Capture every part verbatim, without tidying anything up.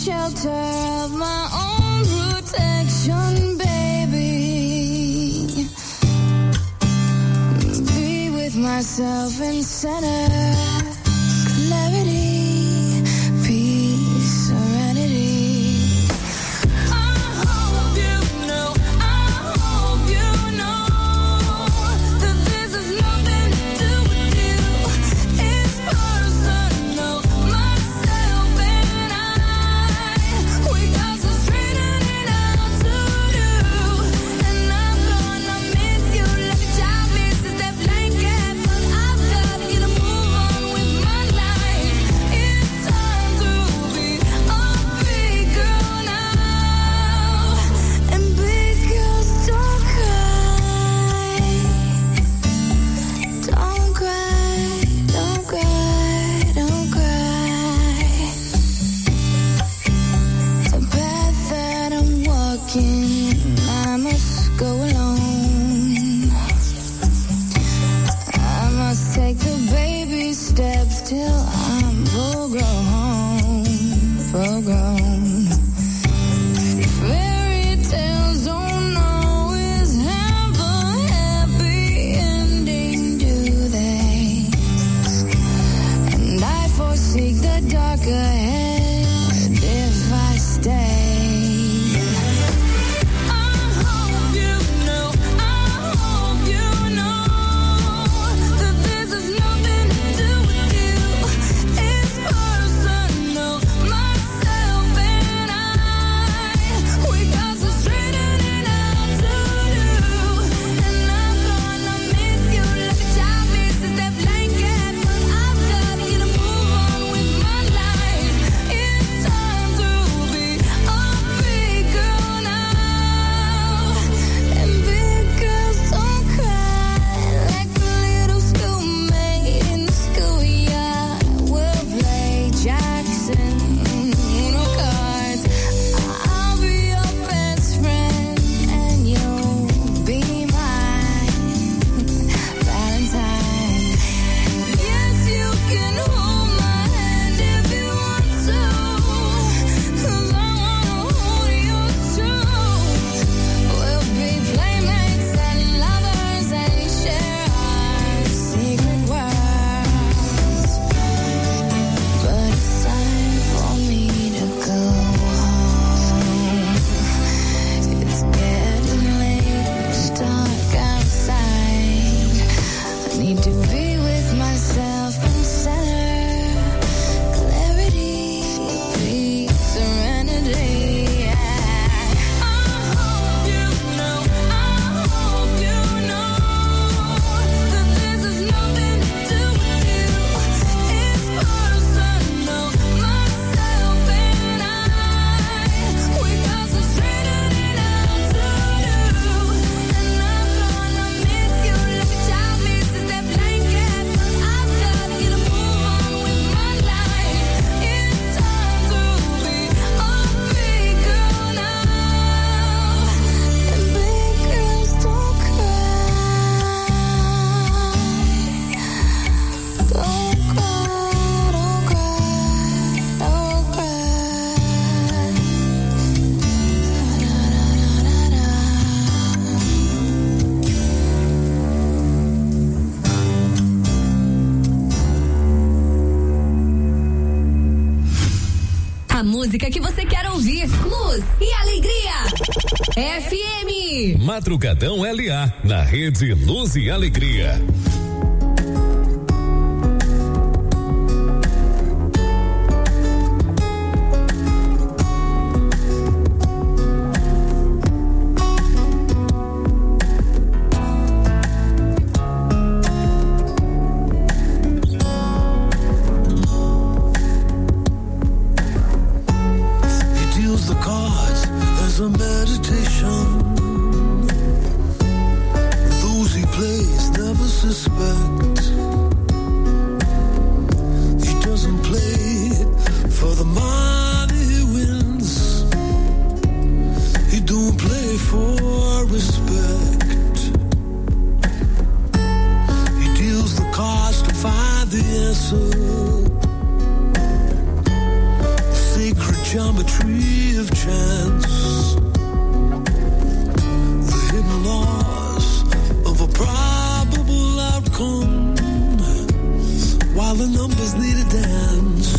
shelter of my own protection, baby. Be with myself in center, clarity, peace, serenity. I must go alone. I must take the baby steps till I'm full grown, full grown. Fairy tales don't always have a happy ending, do they? And I forsake the dark ahead if I stay. Música que você quer ouvir. Luz e alegria. F M. Madrugadão L A, na rede Luz e Alegria. tree of chance, the hidden laws of a probable outcome, while the numbers need a dance.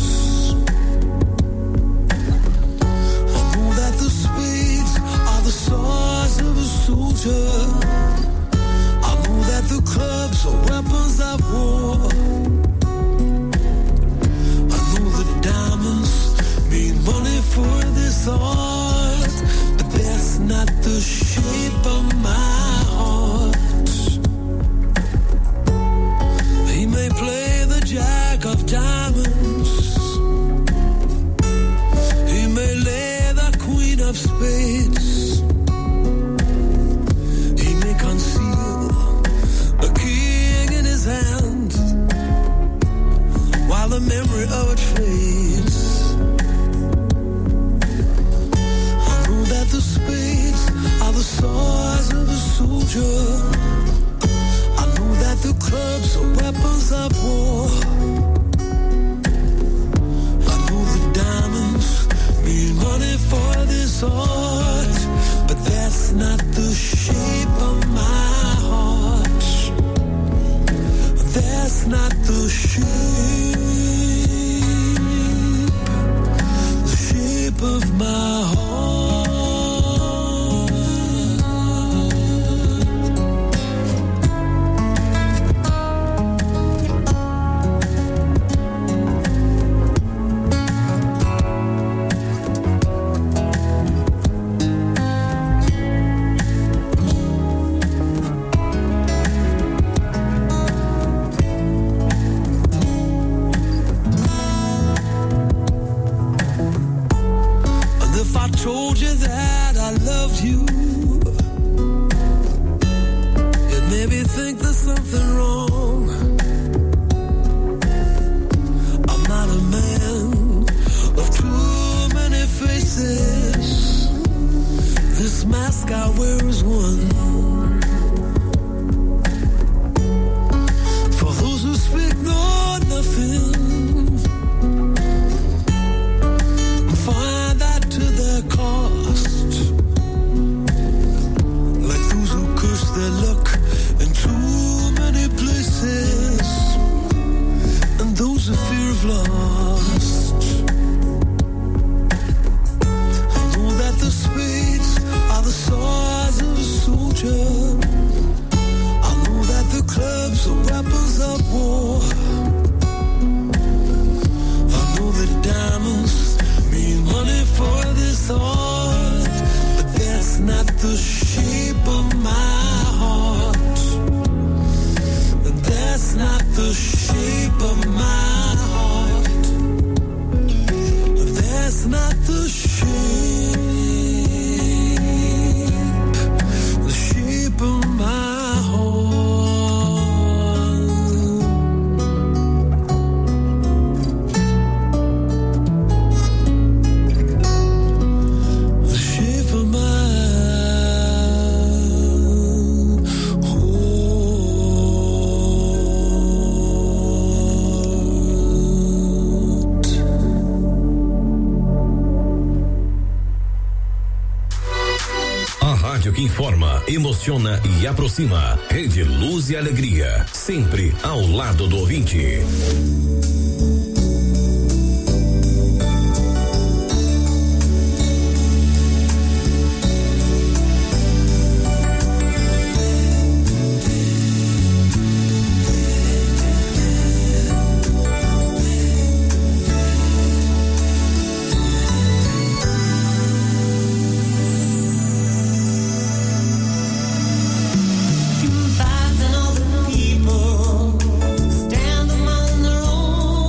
I know that the spades are the swords of a soldier. I know that the clubs are weapons of war. I know the diamonds mean money for this art, but that's not the shape of my heart. He may play the jack of diamonds, he may lay the queen of spades, he may conceal a king in his hand while the memory of it fades. I know that the spades are the swords of a soldier. I know that the clubs are weapons of war. I know the diamonds mean money for this art, but that's not the shape of my heart. That's not the shape, the shape of my heart. Told you that I loved you, it made me think there's something wrong. I'm not a man of too many faces, this mask I wear is one. For those who speak know nothing, find that to their cost, like those who curse their luck in too many places, and those who fear of lost. I know that the spades are the swords of a soldier. I know that the clubs are weapons of war. I know that diamonds mean money for this art, but that's not the shape of my heart. And that's not the shape of my heart. That's not the shape, the shape of my heart. Que informa, emociona e aproxima. Rede Luz e Alegria, sempre ao lado do ouvinte. Thousand other people stand among their own.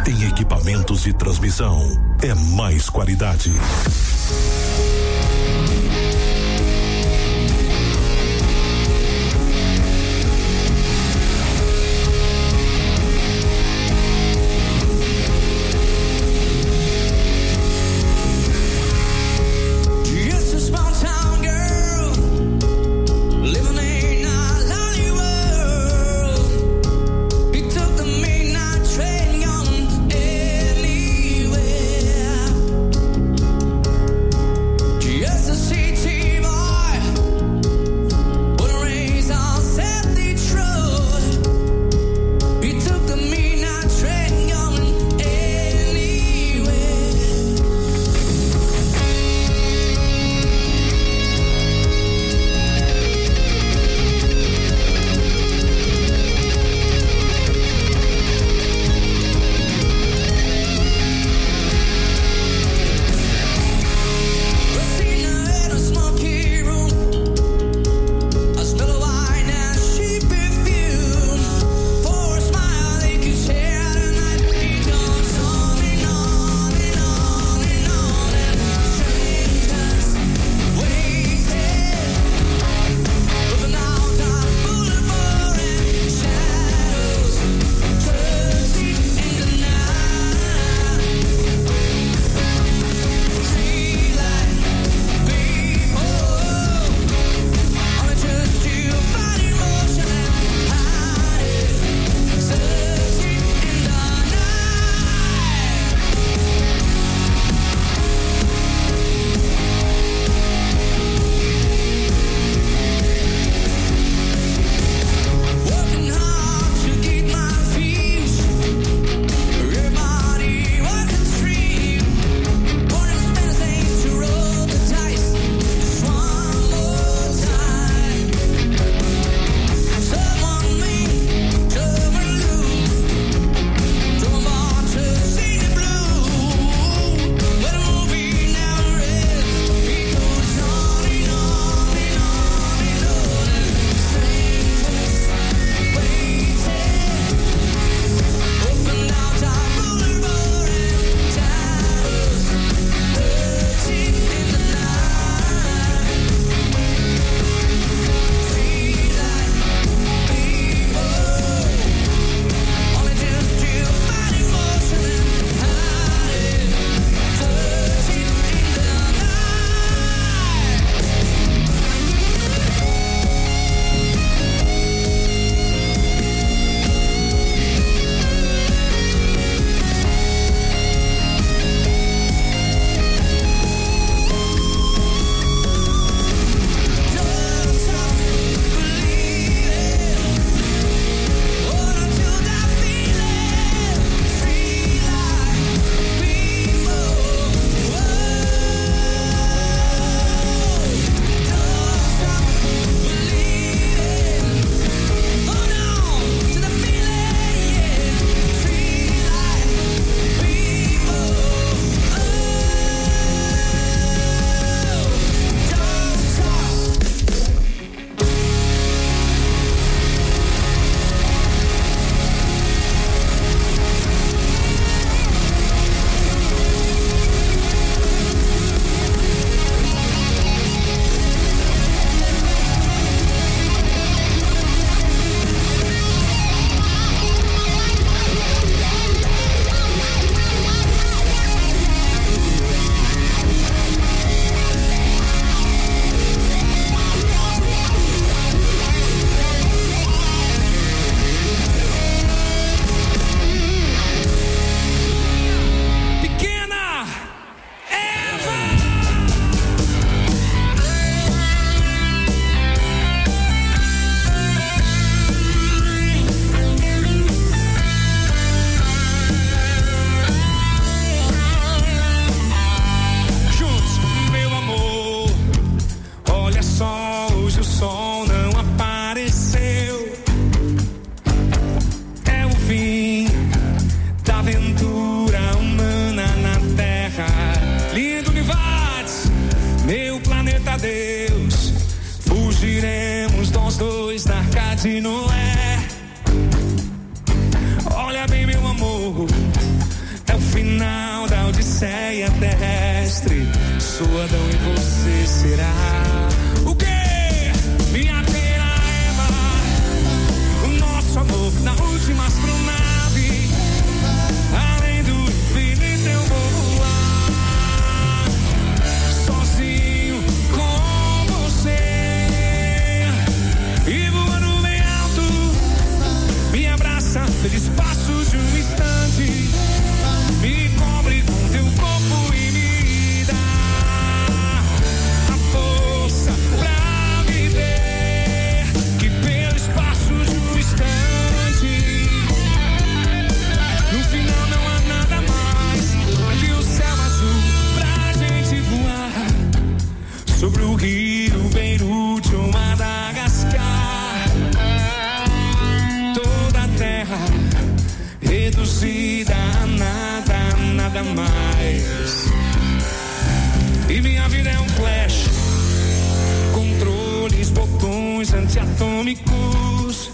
em equipamentos de transmissão. É mais qualidade. de Noé. Olha bem, meu amor, terrestre. Sou Adão e você será o quê? Minha pequena Eva. O nosso amor na última astronave. Além do infinito eu vou voar. Sozinho com você. E voando bem alto. Me abraça pelo espaço de um instante. Me cobre com teu corpo e me dá a força pra viver. Que pelo espaço de um instante, no final não há nada mais que o céu azul pra gente voar. Sobre o rio Beirute ou Madagascar. Toda a terra reduzida a nada, nada mais. E minha vida é um flash. Controles, botões antiatômicos.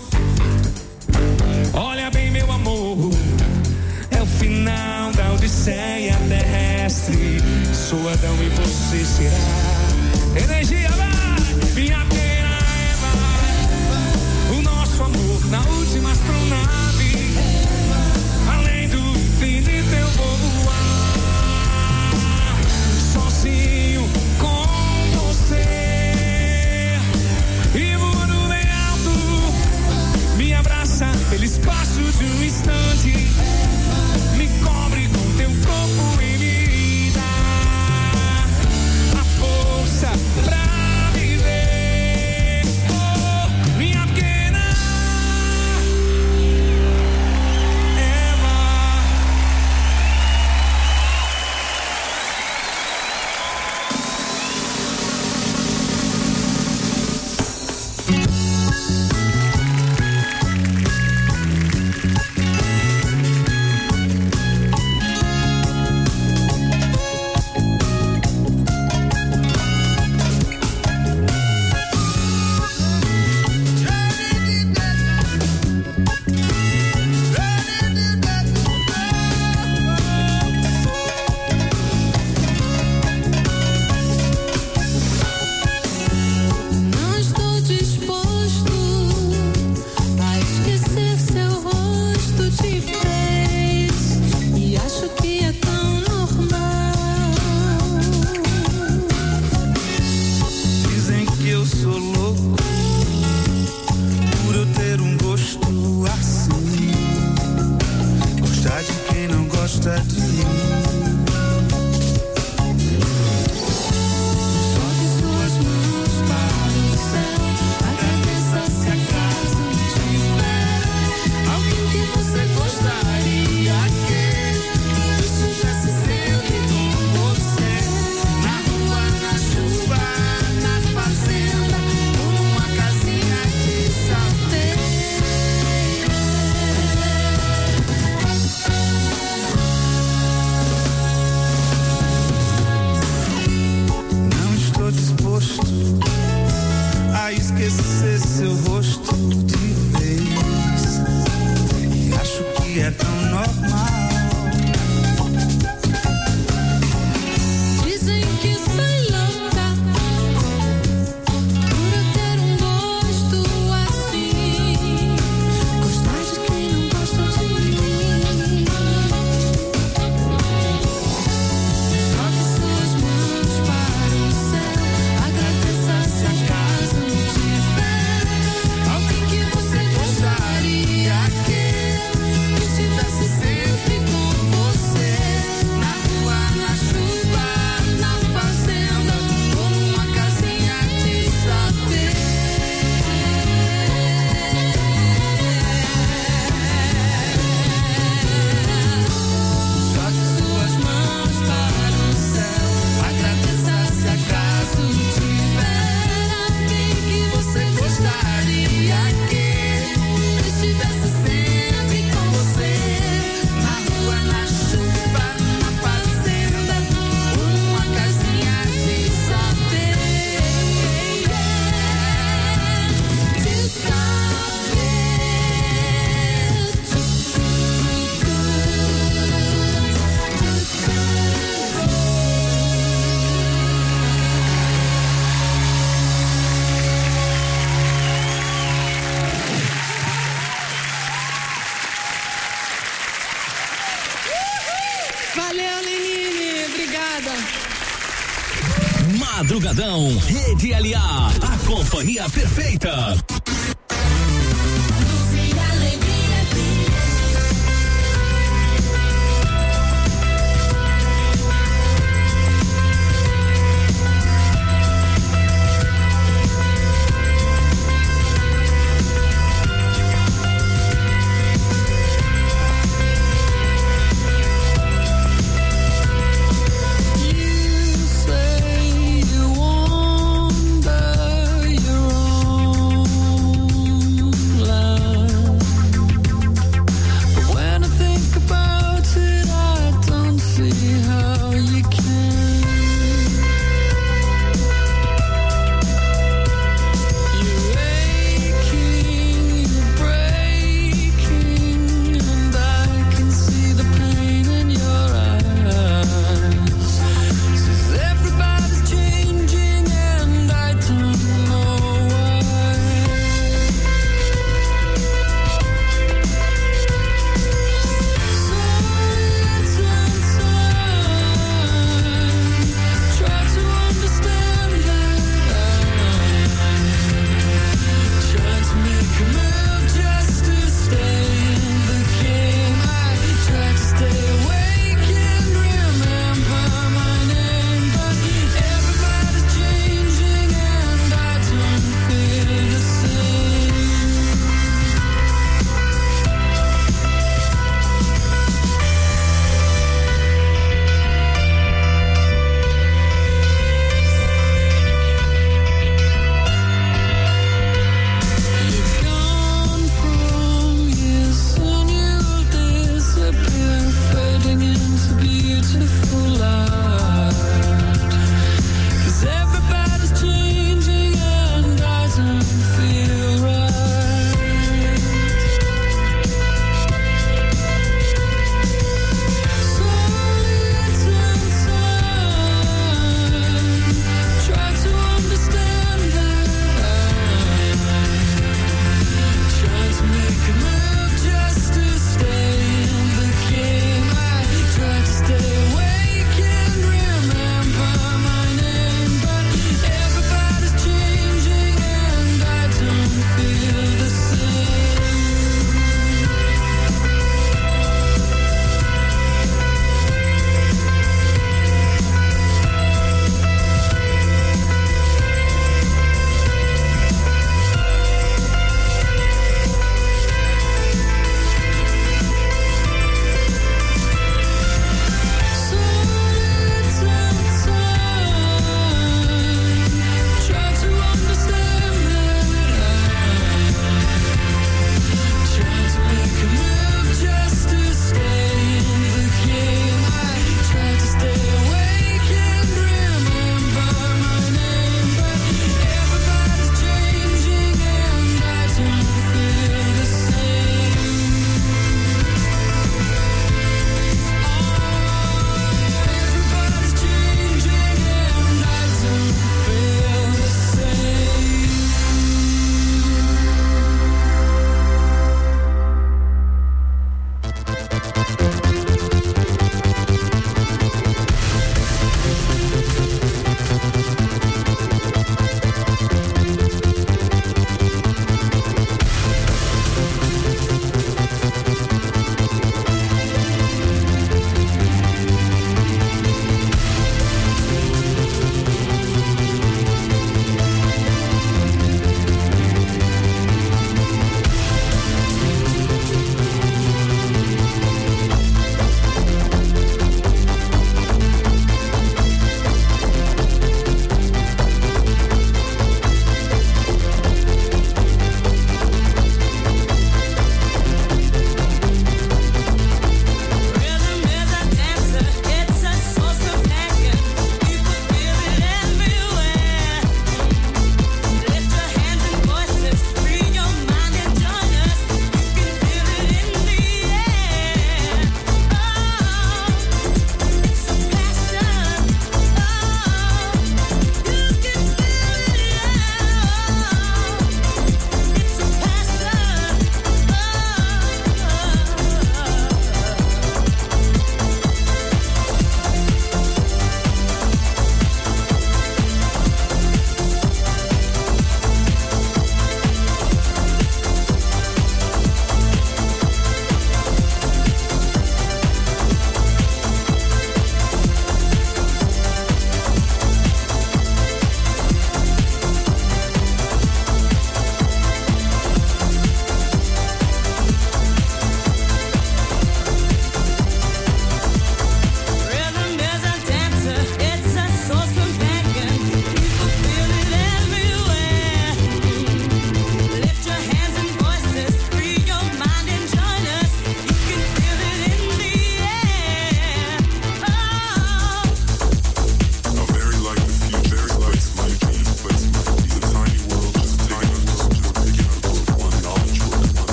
Olha bem, meu amor, é o final da odisseia terrestre. Sou Adão e você será. Energia, vai! Minha pequena Eva. O nosso amor na última astronave. Além do infinito eu vou voar. Sozinho com você. E voando bem alto. Me abraça pelo espaço de um instante. Me cobre com teu corpo e me dá a força pra viver. Obrigada. Madrugadão, Rede L A, a companhia perfeita. Say you wander your own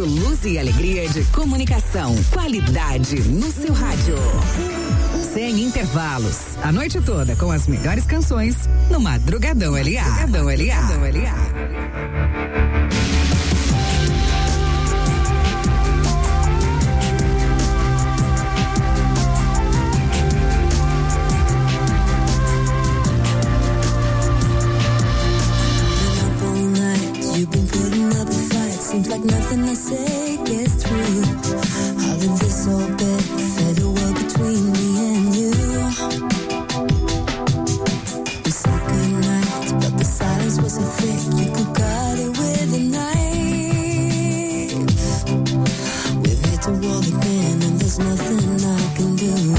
Luz e Alegria de Comunicação. Qualidade no seu rádio. Sem intervalos. A noite toda com as melhores canções no Madrugadão L A. Madrugadão L A. Madrugadão L A. Seems like nothing I say gets through. How did this all get fade away between me and you? We said goodnight, but the silence was so thick you could cut it with a knife. We've hit the wall again and there's nothing I can do.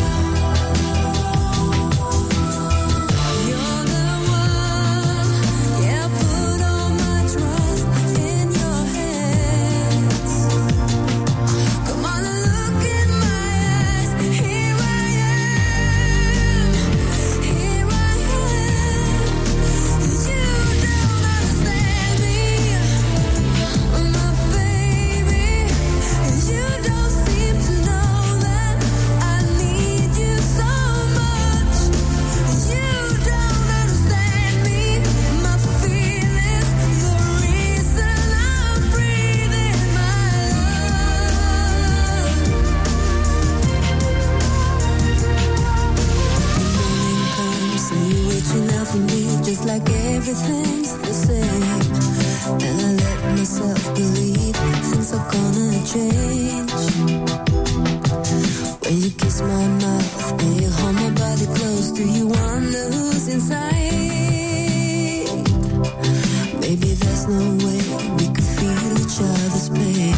Like everything's the same, and I let myself believe things are gonna change. When you kiss my mouth and you hold my body close, do you wonder who's inside? Maybe there's no way we could feel each other's pain.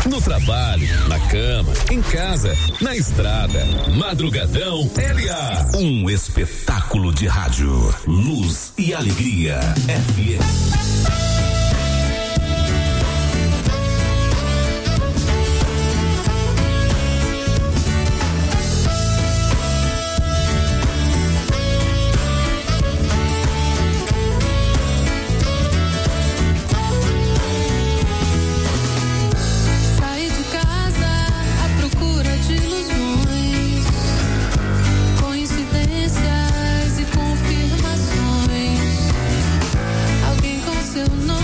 No trabalho, na cama, em casa, na estrada. Madrugadão L A. Um espetáculo de rádio. Luz e Alegria. F M. Seu nome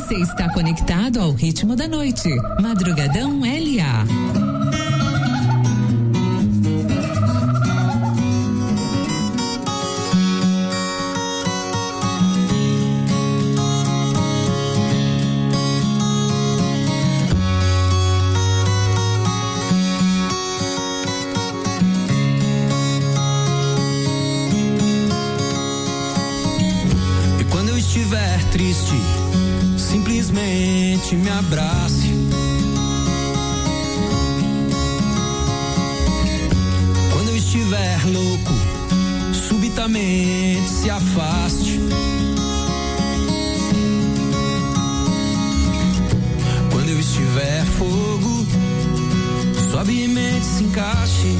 Você está conectado ao ritmo da noite. Madrugadão L A. Triste, simplesmente me abrace. Quando eu estiver louco, subitamente se afaste. Quando eu estiver fogo, suavemente se encaixe.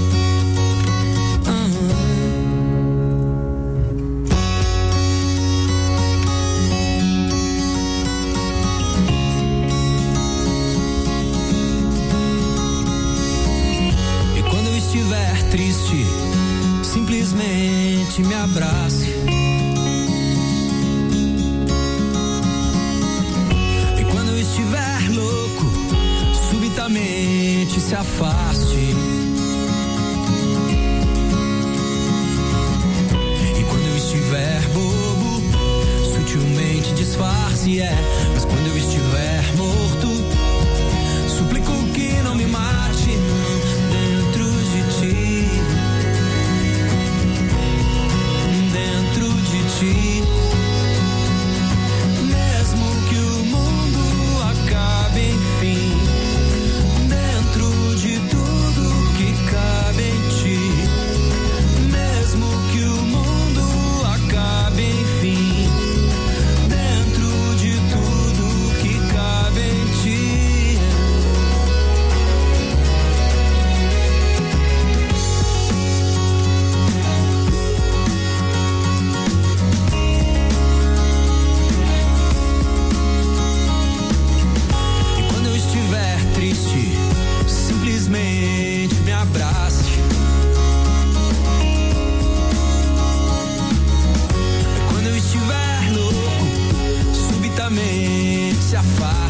Triste, simplesmente me abrace. E quando eu estiver louco, subitamente se afaste. E quando eu estiver bobo, sutilmente disfarce, é. Mas quando eu estiver morto, suplico que não me mate dentro de ti. Mesmo que o mundo acabe, enfim, dentro de tudo que cabe em ti. Mesmo que o mundo acabe, enfim, dentro de tudo que cabe em ti. Triste, simplesmente me abrace. Quando eu estiver louco, subitamente se afaste.